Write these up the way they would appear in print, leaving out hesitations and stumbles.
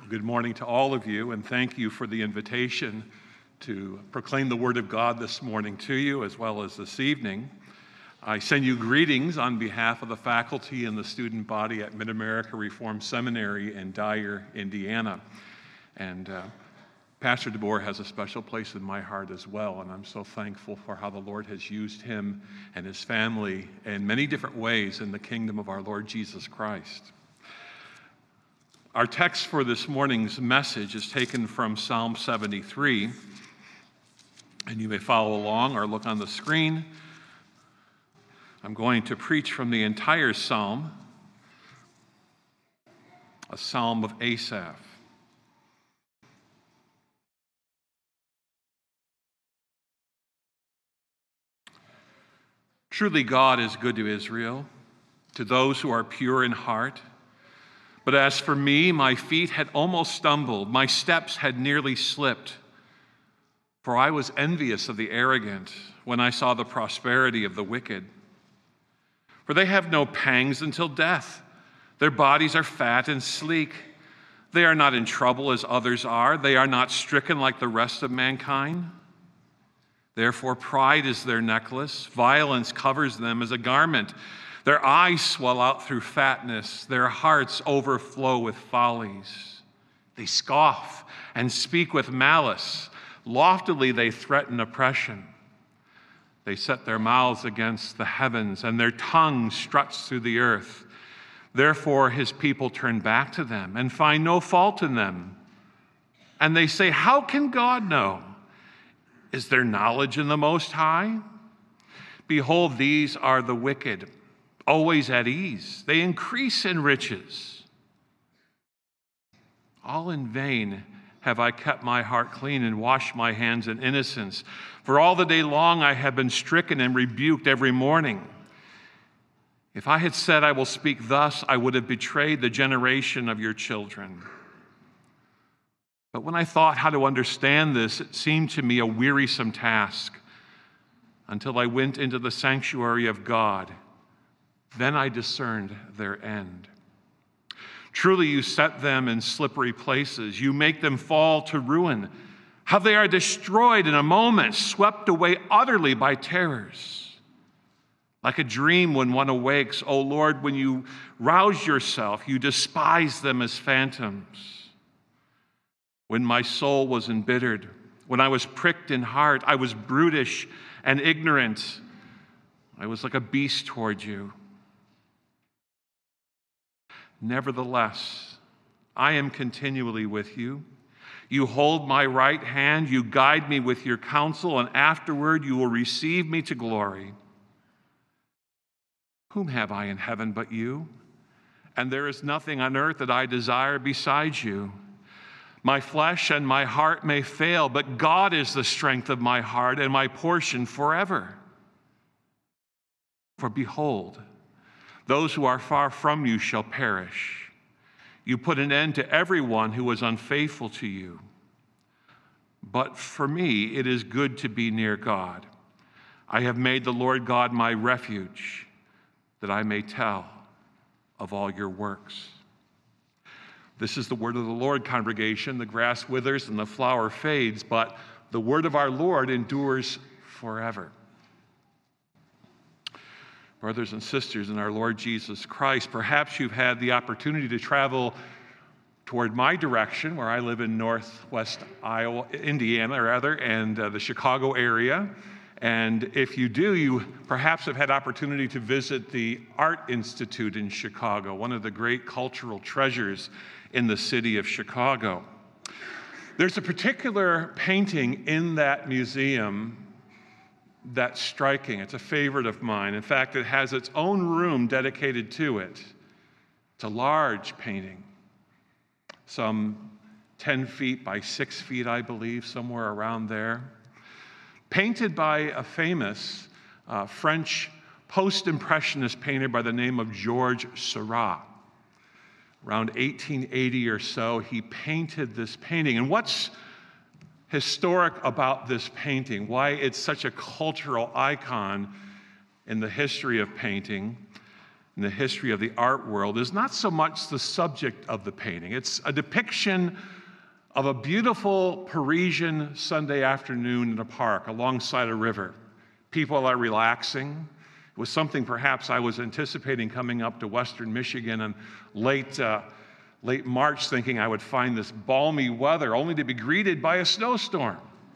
Good morning to all of you, and thank you for the invitation to proclaim the Word of God this morning to you, as well as this evening. I send you greetings on behalf of the faculty and the student body at Mid-America Reformed Seminary in Dyer, Indiana. And Pastor DeBoer has a special place in my heart as well, and I'm so thankful for how the Lord has used him and his family in many different ways in the kingdom of our Lord Jesus Christ. Our text for this morning's message is taken from Psalm 73, and you may follow along or look on the screen. I'm going to preach from the entire psalm, a psalm of Asaph. Truly God is good to Israel, to those who are pure in heart. But as for me, my feet had almost stumbled, my steps had nearly slipped. For I was envious of the arrogant when I saw the prosperity of the wicked. For they have no pangs until death. Their bodies are fat and sleek. They are not in trouble as others are. They are not stricken like the rest of mankind. Therefore, pride is their necklace. Violence covers them as a garment. Their eyes swell out through fatness. Their hearts overflow with follies. They scoff and speak with malice. Loftily they threaten oppression. They set their mouths against the heavens, and their tongue struts through the earth. Therefore his people turn back to them and find no fault in them. And they say, how can God know? Is there knowledge in the Most High? Behold, these are the wicked, always at ease. They increase in riches. All in vain have I kept my heart clean and washed my hands in innocence. For all the day long I have been stricken and rebuked every morning. If I had said I will speak thus, I would have betrayed the generation of your children. But when I thought how to understand this, it seemed to me a wearisome task until I went into the sanctuary of God. Then I discerned their end. Truly you set them in slippery places. You make them fall to ruin. How they are destroyed in a moment, swept away utterly by terrors. Like a dream when one awakes, O Lord, when you rouse yourself, you despise them as phantoms. When my soul was embittered, when I was pricked in heart, I was brutish and ignorant. I was like a beast toward you. Nevertheless, I am continually with you. You hold my right hand, you guide me with your counsel, and afterward you will receive me to glory. Whom have I in heaven but you? And there is nothing on earth that I desire besides you. My flesh and my heart may fail, but God is the strength of my heart and my portion forever. For behold, those who are far from you shall perish. You put an end to everyone who was unfaithful to you. But for me, it is good to be near God. I have made the Lord God my refuge, that I may tell of all your works. This is the word of the Lord, congregation. The grass withers and the flower fades, but the word of our Lord endures forever. Brothers and sisters in our Lord Jesus Christ, perhaps you've had the opportunity to travel toward my direction, where I live in northwest Indiana, and the Chicago area. And if you do, you perhaps have had opportunity to visit the Art Institute in Chicago, one of the great cultural treasures in the city of Chicago. There's a particular painting in that museum that's striking. It's a favorite of mine. In fact, it has its own room dedicated to it. It's a large painting, some 10 feet by 6 feet, I believe, somewhere around there. Painted by a famous French post-impressionist painter by the name of Georges Seurat. Around 1880 or so, he painted this painting. And what's historic about this painting, why it's such a cultural icon in the history of painting, in the history of the art world is not so much the subject of the painting. It's a depiction of a beautiful Parisian Sunday afternoon in a park alongside a river. People are relaxing. It was something perhaps I was anticipating coming up to Western Michigan in late March, thinking I would find this balmy weather, only to be greeted by a snowstorm.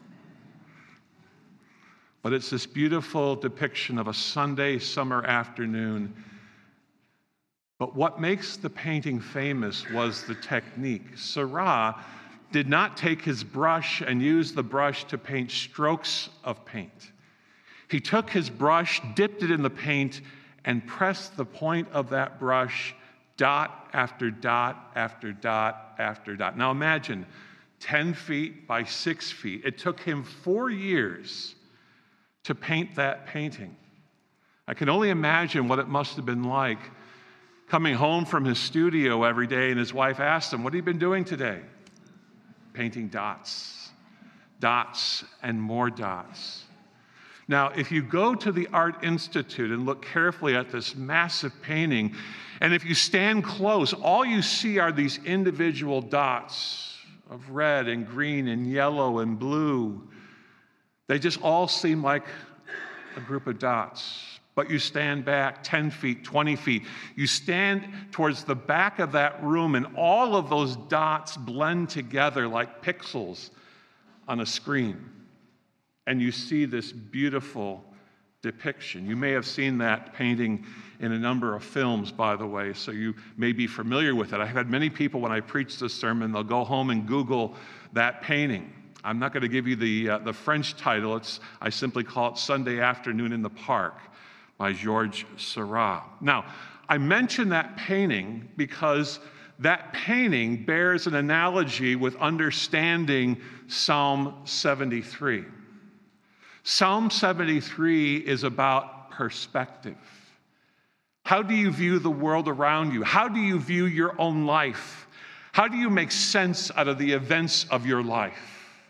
But it's this beautiful depiction of a Sunday summer afternoon. But what makes the painting famous was the technique. Seurat did not take his brush and use the brush to paint strokes of paint. He took his brush, dipped it in the paint, and pressed the point of that brush dot after dot after dot after dot. Now imagine 10 feet by 6 feet. It took him 4 years to paint that painting. I can only imagine what it must have been like coming home from his studio every day, and his wife asked him, "What have you been doing today?" Painting dots, dots and more dots. Now, if you go to the Art Institute and look carefully at this massive painting, and if you stand close, all you see are these individual dots of red and green and yellow and blue. They just all seem like a group of dots. But you stand back 10 feet, 20 feet. You stand towards the back of that room, and all of those dots blend together like pixels on a screen. And you see this beautiful depiction. You may have seen that painting in a number of films, by the way, so you may be familiar with it. I've had many people, when I preach this sermon, they'll go home and Google that painting. I'm not going to give you the French title. I simply call it Sunday Afternoon in the Park by Georges Seurat. Now, I mention that painting because that painting bears an analogy with understanding Psalm 73. Psalm 73 is about perspective. How do you view the world around you? How do you view your own life? How do you make sense out of the events of your life?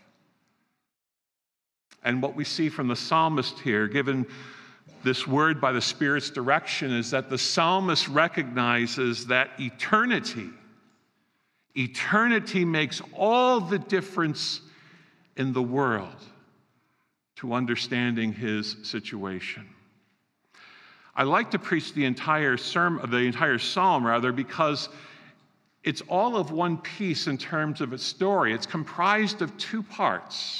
And what we see from the psalmist here, given this word by the Spirit's direction, is that the psalmist recognizes that eternity makes all the difference in the world to understanding his situation. I like to preach the entire psalm, because it's all of one piece in terms of its story. It's comprised of two parts,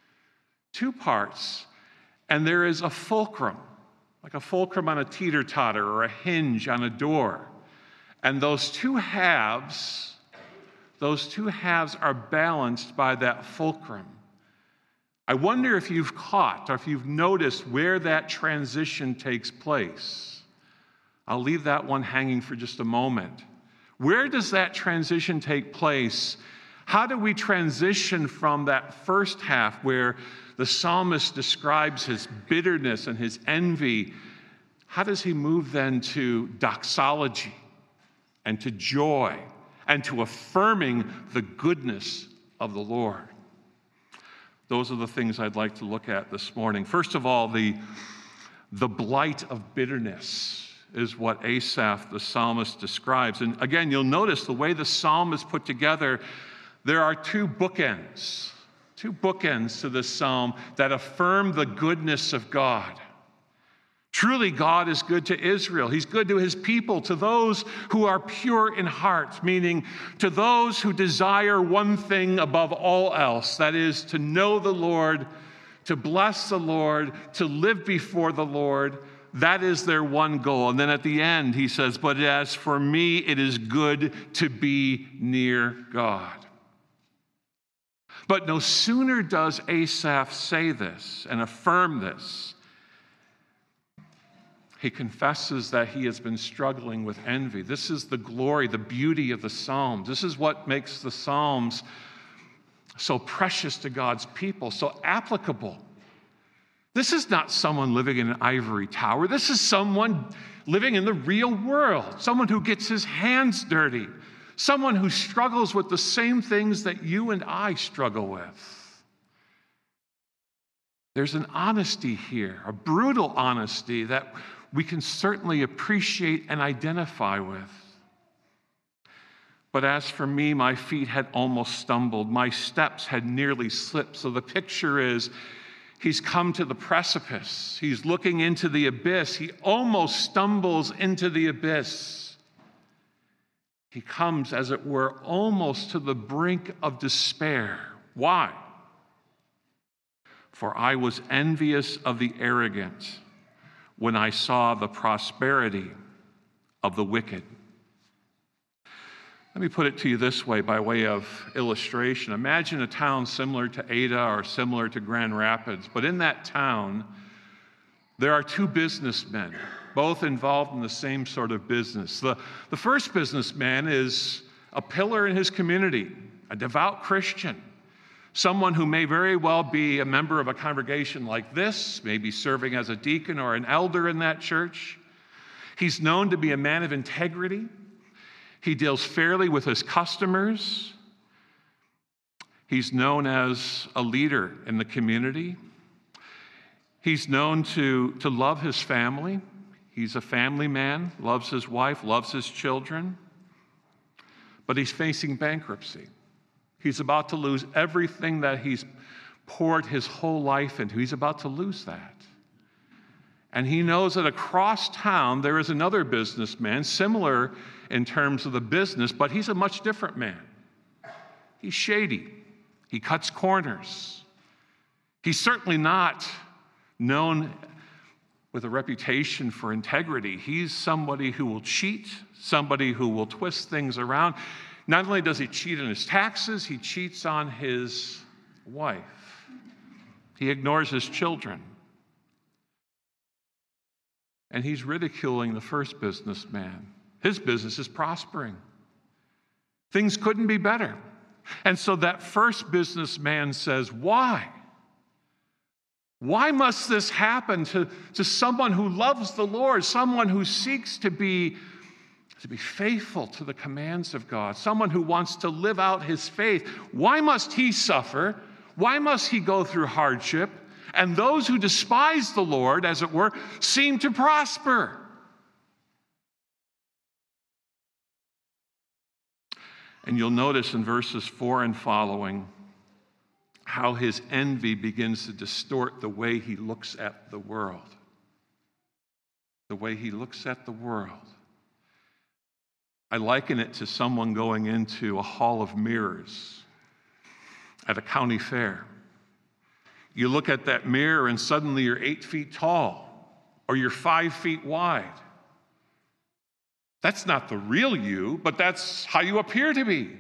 and there is a fulcrum, like a fulcrum on a teeter-totter or a hinge on a door. And those two halves are balanced by that fulcrum. I wonder if you've caught or if you've noticed where that transition takes place. I'll leave that one hanging for just a moment. Where does that transition take place? How do we transition from that first half where the psalmist describes his bitterness and his envy? How does he move then to doxology and to joy and to affirming the goodness of the Lord? Those are the things I'd like to look at this morning. First of all, the blight of bitterness is what Asaph, the psalmist, describes. And again, you'll notice the way the psalm is put together, there are two bookends to this psalm that affirm the goodness of God. Truly, God is good to Israel. He's good to his people, to those who are pure in heart, meaning to those who desire one thing above all else, that is, to know the Lord, to bless the Lord, to live before the Lord. That is their one goal. And then at the end, he says, "But as for me, it is good to be near God." But no sooner does Asaph say this and affirm this, he confesses that he has been struggling with envy. This is the glory, the beauty of the Psalms. This is what makes the Psalms so precious to God's people, so applicable. This is not someone living in an ivory tower. This is someone living in the real world, someone who gets his hands dirty, someone who struggles with the same things that you and I struggle with. There's an honesty here, a brutal honesty that we can certainly appreciate and identify with. But as for me, my feet had almost stumbled. My steps had nearly slipped. So the picture is he's come to the precipice. He's looking into the abyss. He almost stumbles into the abyss. He comes, as it were, almost to the brink of despair. Why? For I was envious of the arrogant when I saw the prosperity of the wicked. Let me put it to you this way by way of illustration. Imagine a town similar to Ada or similar to Grand Rapids, but in that town, there are two businessmen, both involved in the same sort of business. The first businessman is a pillar in his community, a devout Christian, someone who may very well be a member of a congregation like this, maybe serving as a deacon or an elder in that church. He's known to be a man of integrity. He deals fairly with his customers. He's known as a leader in the community. He's known to love his family. He's a family man, loves his wife, loves his children. But he's facing bankruptcy. He's about to lose everything that he's poured his whole life into. He's about to lose that. And he knows that across town there is another businessman, similar in terms of the business, but he's a much different man. He's shady. He cuts corners. He's certainly not known with a reputation for integrity. He's somebody who will cheat, somebody who will twist things around. Not only does he cheat on his taxes, he cheats on his wife. He ignores his children. And he's ridiculing the first businessman. His business is prospering. Things couldn't be better. And so that first businessman says, why? Why must this happen to someone who loves the Lord, someone who seeks to be faithful to the commands of God, someone who wants to live out his faith? Why must he suffer? Why must he go through hardship? And those who despise the Lord, as it were, seem to prosper. And you'll notice in verses 4 and following how his envy begins to distort the way he looks at the world. The way he looks at the world. I liken it to someone going into a hall of mirrors at a county fair. You look at that mirror and suddenly you're 8 feet tall or you're 5 feet wide. That's not the real you, but that's how you appear to be.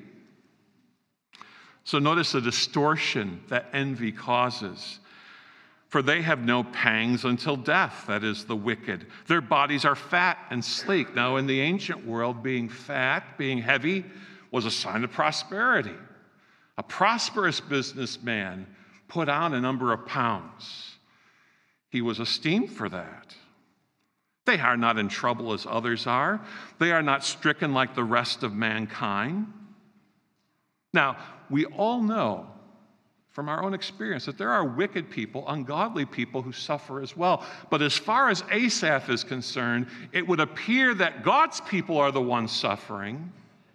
So notice the distortion that envy causes. For they have no pangs until death, that is, the wicked. Their bodies are fat and sleek. Now, in the ancient world, being fat, being heavy, was a sign of prosperity. A prosperous businessman put on a number of pounds. He was esteemed for that. They are not in trouble as others are. They are not stricken like the rest of mankind. Now, we all know from our own experience that there are wicked people, ungodly people who suffer as well. But as far as Asaph is concerned, it would appear that God's people are the ones suffering,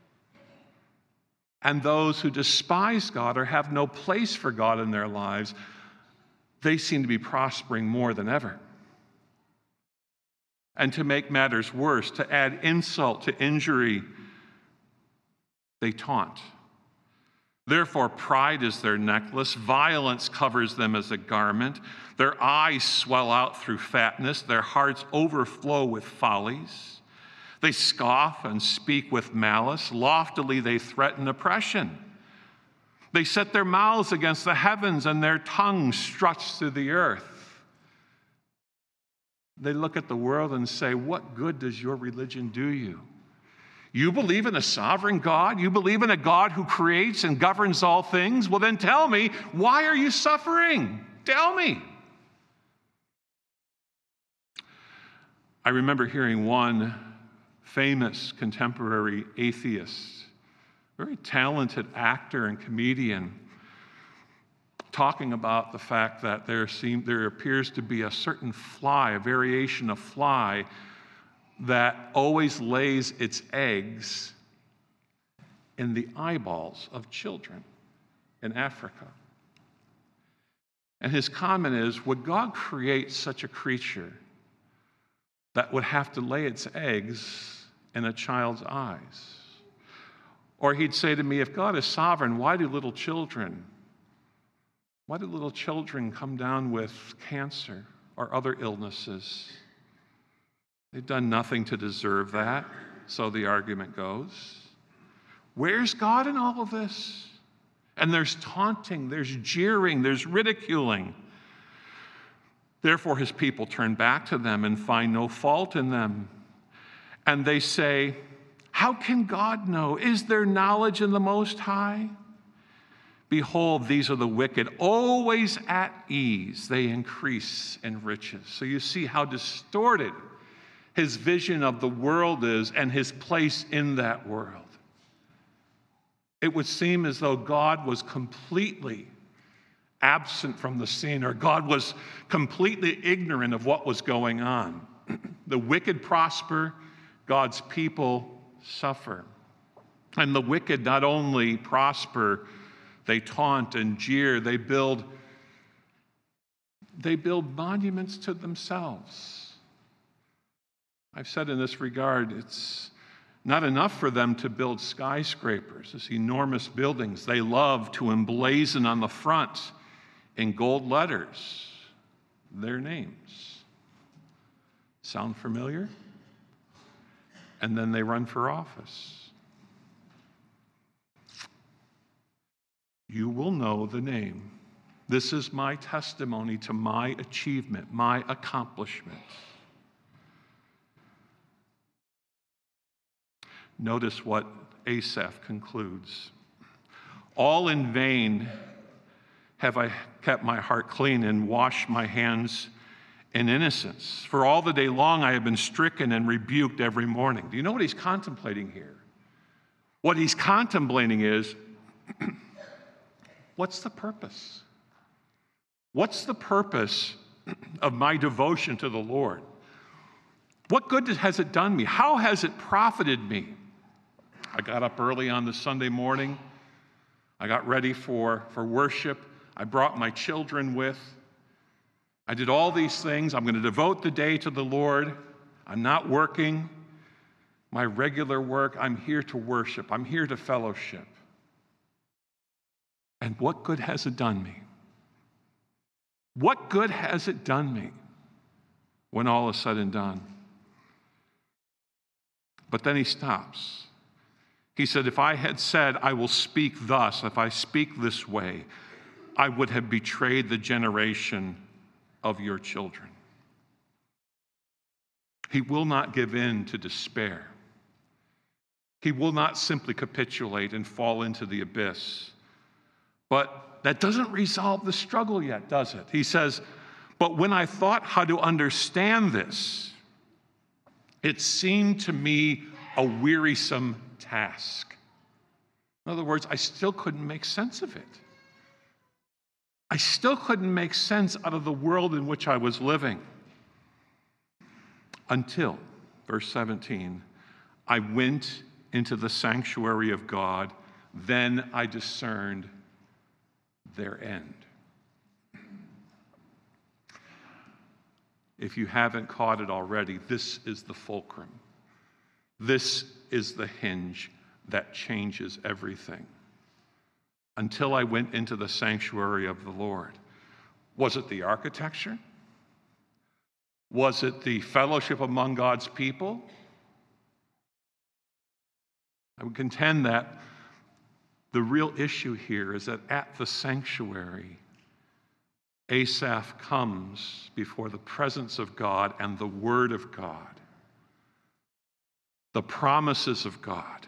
and those who despise God or have no place for God in their lives, they seem to be prospering more than ever. And to make matters worse, to add insult to injury, they taunt. Therefore, pride is their necklace. Violence covers them as a garment. Their eyes swell out through fatness. Their hearts overflow with follies. They scoff and speak with malice. Loftily, they threaten oppression. They set their mouths against the heavens, and their tongue struts through the earth. They look at the world and say, what good does your religion do you? You believe in a sovereign God? You believe in a God who creates and governs all things? Well, then tell me, why are you suffering? Tell me. I remember hearing one famous contemporary atheist, very talented actor and comedian, talking about the fact that there appears to be a certain fly, a variation of fly, that always lays its eggs in the eyeballs of children in Africa. And his comment is, would God create such a creature that would have to lay its eggs in a child's eyes? Or he'd say to me, if God is sovereign, why do little children come down with cancer or other illnesses? They've done nothing to deserve that, so the argument goes. Where's God in all of this? And there's taunting, there's jeering, there's ridiculing. Therefore, his people turn back to them and find no fault in them. And they say, how can God know? Is there knowledge in the Most High? Behold, these are the wicked, always at ease. They increase in riches. So you see how distorted his vision of the world is and his place in that world. It would seem as though God was completely absent from the scene, or God was completely ignorant of what was going on. The wicked prosper, God's people suffer. And the wicked not only prosper, they taunt and jeer, they build monuments to themselves. I've said in this regard, it's not enough for them to build skyscrapers, these enormous buildings. They love to emblazon on the front in gold letters their names. Sound familiar? And then they run for office. You will know the name. This is my testimony to my achievement, my accomplishment. Notice what Asaph concludes. All in vain have I kept my heart clean and washed my hands in innocence. For all the day long I have been stricken and rebuked every morning. Do you know what he's contemplating here? What he's contemplating is, what's the purpose? What's the purpose of my devotion to the Lord? What good has it done me? How has it profited me? I got up early on the Sunday morning. I got ready for worship. I brought my children with. I did all these things. I'm going to devote the day to the Lord. I'm not working my regular work. I'm here to worship. I'm here to fellowship. And what good has it done me? What good has it done me when all is said and done? But then he stops. He said, if I had said, I will speak thus, if I speak this way, I would have betrayed the generation of your children. He will not give in to despair. He will not simply capitulate and fall into the abyss. But that doesn't resolve the struggle yet, does it? He says, but when I thought how to understand this, it seemed to me a wearisome task. In other words, I still couldn't make sense of it. I still couldn't make sense out of the world in which I was living. Until, verse 17, I went into the sanctuary of God, then I discerned their end. If you haven't caught it already, this is the fulcrum. This is the hinge that changes everything. Until I went into the sanctuary of the Lord. Was it the architecture? Was it the fellowship among God's people? I would contend that the real issue here is that at the sanctuary, Asaph comes before the presence of God and the Word of God, the promises of God,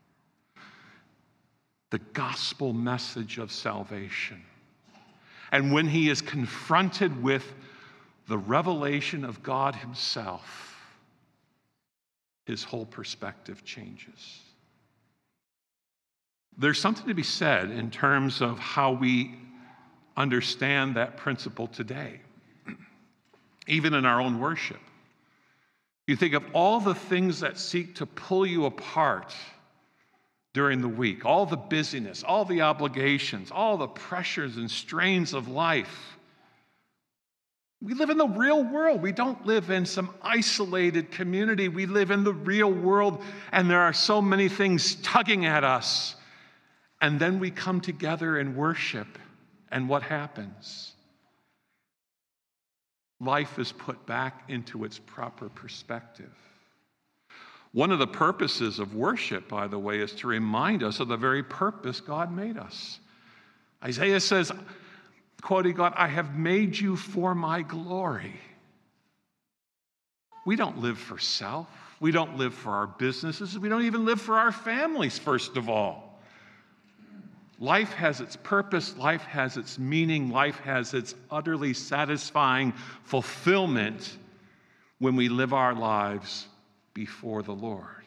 the gospel message of salvation. And when he is confronted with the revelation of God himself, his whole perspective changes. There's something to be said in terms of how we understand that principle today, even in our own worship. You think of all the things that seek to pull you apart during the week, all the busyness, all the obligations, all the pressures and strains of life. We live in the real world. We don't live in some isolated community. We live in the real world, and there are so many things tugging at us. And then we come together and worship, and what happens? Life is put back into its proper perspective. One of the purposes of worship, by the way, is to remind us of the very purpose God made us. Isaiah says, quoting God, "I have made you for my glory." We don't live for self. We don't live for our businesses. We don't even live for our families, first of all. Life has its purpose. Life has its meaning. Life has its utterly satisfying fulfillment when we live our lives before the Lord.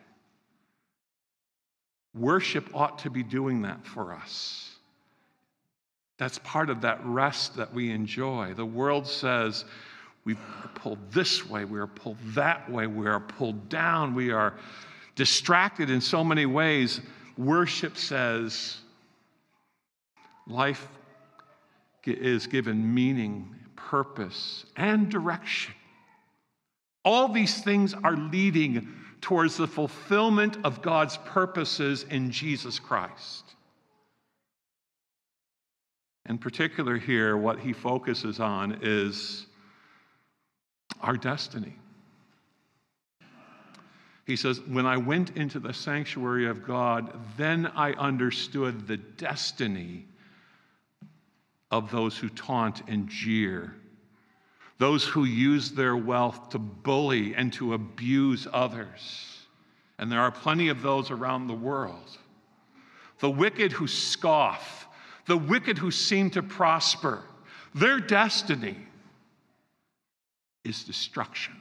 Worship ought to be doing that for us. That's part of that rest that we enjoy. The world says we are pulled this way, we are pulled that way, we are pulled down, we are distracted in so many ways. Worship says life is given meaning, purpose, and direction. All these things are leading towards the fulfillment of God's purposes in Jesus Christ. In particular here, what he focuses on is our destiny. He says, "When I went into the sanctuary of God, then I understood the destiny of those who taunt and jeer, those who use their wealth to bully and to abuse others." And there are plenty of those around the world. The wicked who scoff, the wicked who seem to prosper, their destiny is destruction.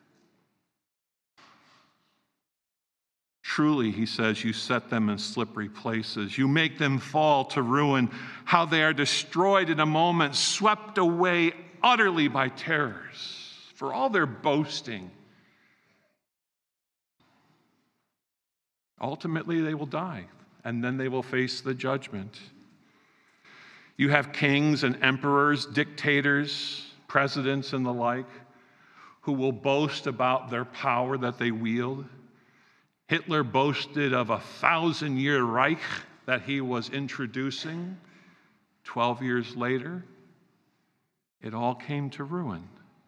Truly, he says, you set them in slippery places. You make them fall to ruin. How they are destroyed in a moment, swept away utterly by terrors. For all their boasting, ultimately they will die, and then they will face the judgment. You have kings and emperors, dictators, presidents, and the like, who will boast about their power that they wield. Hitler boasted of a 1,000-year Reich that he was introducing. 12 years later, it all came to ruin.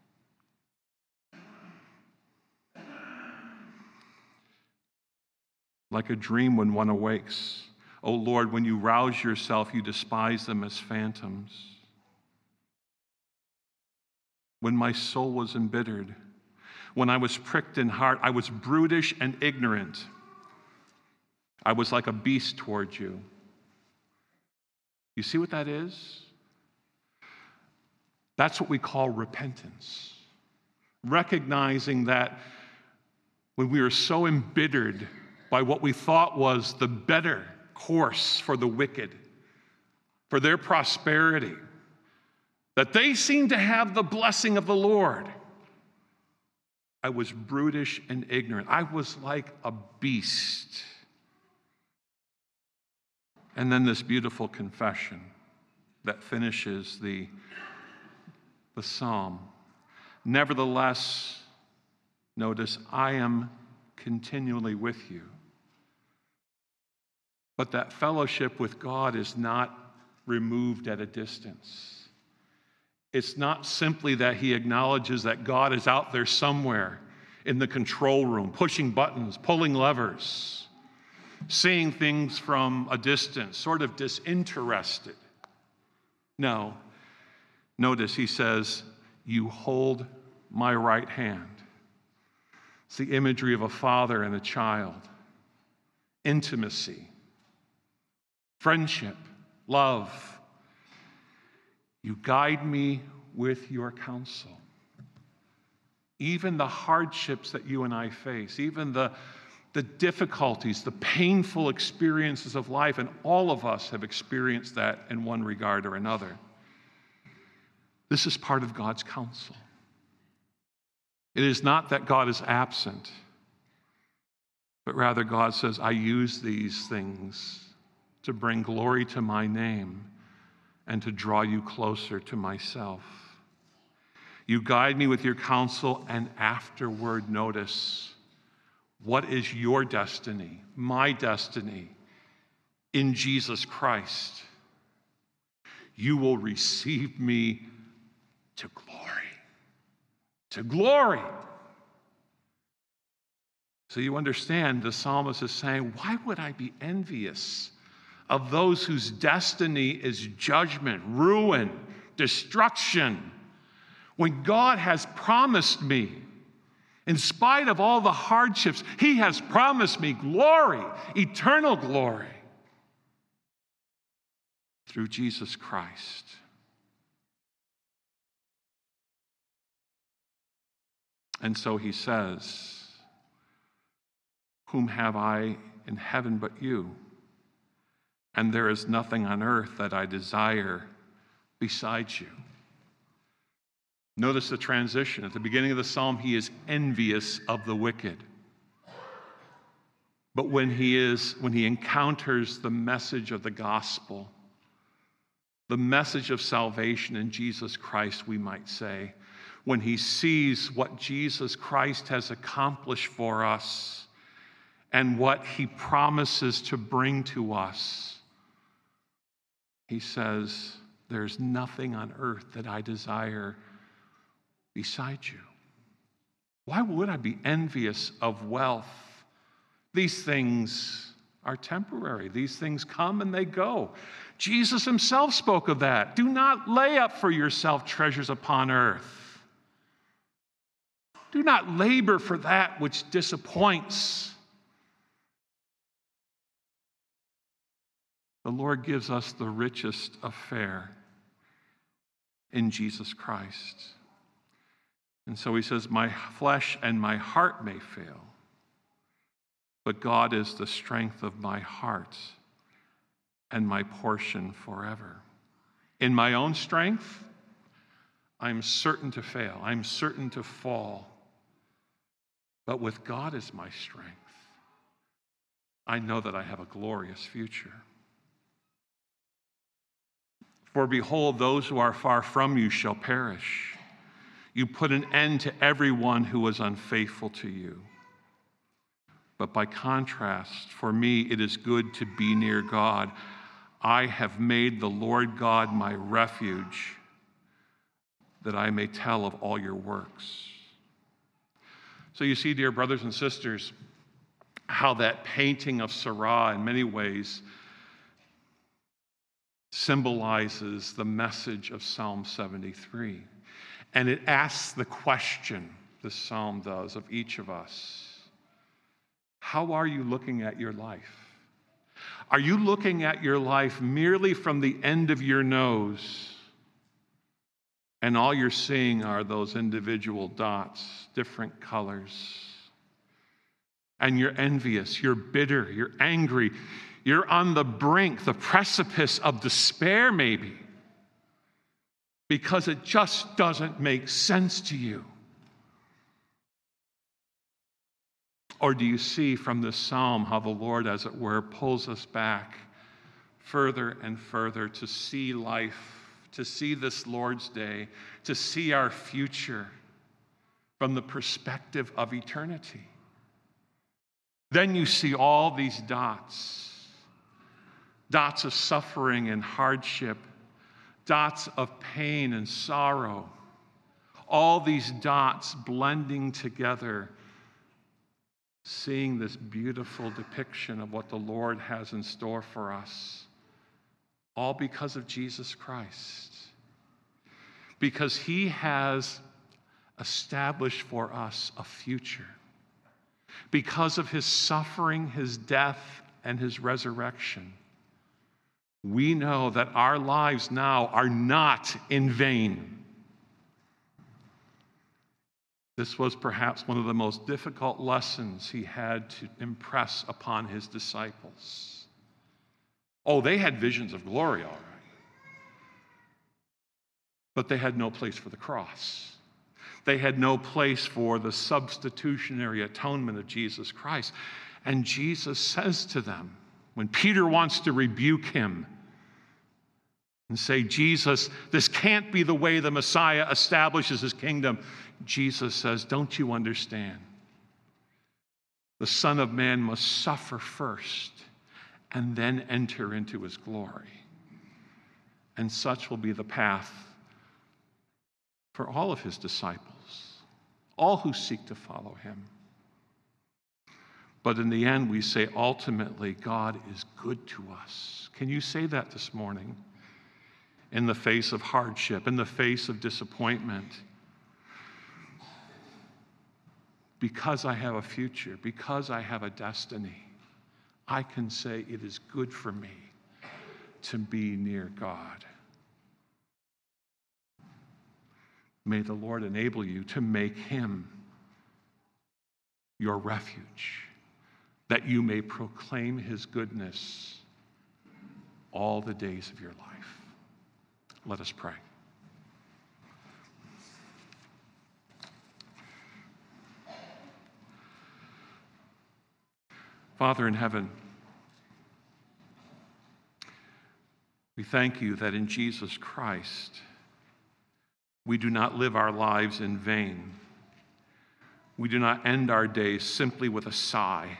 Like a dream when one awakes. O Lord, when you rouse yourself, you despise them as phantoms. When my soul was embittered, when I was pricked in heart, I was brutish and ignorant. I was like a beast toward you. You see what that is? That's what we call repentance. Recognizing that when we are so embittered by what we thought was the better course for the wicked, for their prosperity, that they seem to have the blessing of the Lord. I was brutish and ignorant. I was like a beast. And then this beautiful confession that finishes the psalm. Nevertheless, notice, I am continually with you. But that fellowship with God is not removed at a distance. It's not simply that he acknowledges that God is out there somewhere in the control room, pushing buttons, pulling levers, seeing things from a distance, sort of disinterested. No. Notice he says, you hold my right hand. It's the imagery of a father and a child. Intimacy. Friendship, love. You guide me with your counsel. Even the hardships that you and I face, even the difficulties, the painful experiences of life, and all of us have experienced that in one regard or another. This is part of God's counsel. It is not that God is absent, but rather God says, I use these things to bring glory to my name and to draw you closer to myself. You guide me with your counsel, and afterward, notice, what is your destiny, my destiny, in Jesus Christ? You will receive me to glory. To glory. So you understand, the psalmist is saying, why would I be envious of those whose destiny is judgment, ruin, destruction, when God has promised me, in spite of all the hardships, he has promised me glory, eternal glory, through Jesus Christ. And so he says, whom have I in heaven but you? And there is nothing on earth that I desire besides you. Notice the transition. At the beginning of the psalm, he is envious of the wicked. But when he encounters the message of the gospel, the message of salvation in Jesus Christ, we might say, when he sees what Jesus Christ has accomplished for us and what he promises to bring to us, he says, there's nothing on earth that I desire besides you. Why would I be envious of wealth? These things are temporary. These things come and they go. Jesus himself spoke of that. Do not lay up for yourself treasures upon earth. Do not labor for that which disappoints. The Lord gives us the richest affair in Jesus Christ. And so he says, my flesh and my heart may fail, but God is the strength of my heart and my portion forever. In my own strength, I'm certain to fail. I'm certain to fall. But with God as my strength, I know that I have a glorious future. For behold, those who are far from you shall perish. You put an end to everyone who was unfaithful to you. But by contrast, for me, it is good to be near God. I have made the Lord God my refuge, that I may tell of all your works. So you see, dear brothers and sisters, how that painting of Sirah in many ways symbolizes the message of Psalm 73. And it asks the question, the psalm does, of each of us. How are you looking at your life? Are you looking at your life merely from the end of your nose, and all you're seeing are those individual dots, different colors, and you're envious, you're bitter, you're angry, you're on the brink, the precipice of despair maybe, because it just doesn't make sense to you? Or do you see from this psalm how the Lord, as it were, pulls us back further and further to see life, to see this Lord's Day, to see our future from the perspective of eternity? Then you see all these dots of suffering and hardship, dots of pain and sorrow, all these dots blending together, seeing this beautiful depiction of what the Lord has in store for us, all because of Jesus Christ. Because he has established for us a future. Because of his suffering, his death, and his resurrection, we know that our lives now are not in vain. This was perhaps one of the most difficult lessons he had to impress upon his disciples. Oh, they had visions of glory, all right. But they had no place for the cross. They had no place for the substitutionary atonement of Jesus Christ. And Jesus says to them, when Peter wants to rebuke him and say, Jesus, this can't be the way the Messiah establishes his kingdom, Jesus says, don't you understand? The Son of Man must suffer first and then enter into his glory. And such will be the path for all of his disciples, all who seek to follow him. But in the end, we say, ultimately, God is good to us. Can you say that this morning? In the face of hardship, in the face of disappointment. Because I have a future, because I have a destiny, I can say it is good for me to be near God. May the Lord enable you to make him your refuge, that you may proclaim his goodness all the days of your life. Let us pray. Father in heaven, we thank you that in Jesus Christ, we do not live our lives in vain. We do not end our days simply with a sigh,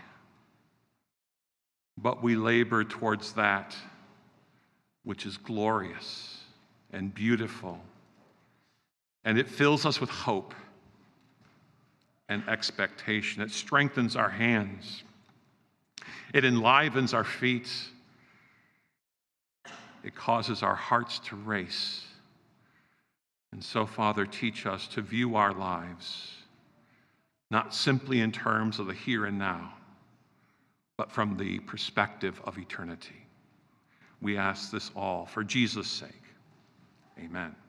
but we labor towards that which is glorious and beautiful, and it fills us with hope and expectation. It strengthens our hands. It enlivens our feet. It causes our hearts to race. And so, Father, teach us to view our lives not simply in terms of the here and now, but from the perspective of eternity. We ask this all for Jesus' sake. Amen.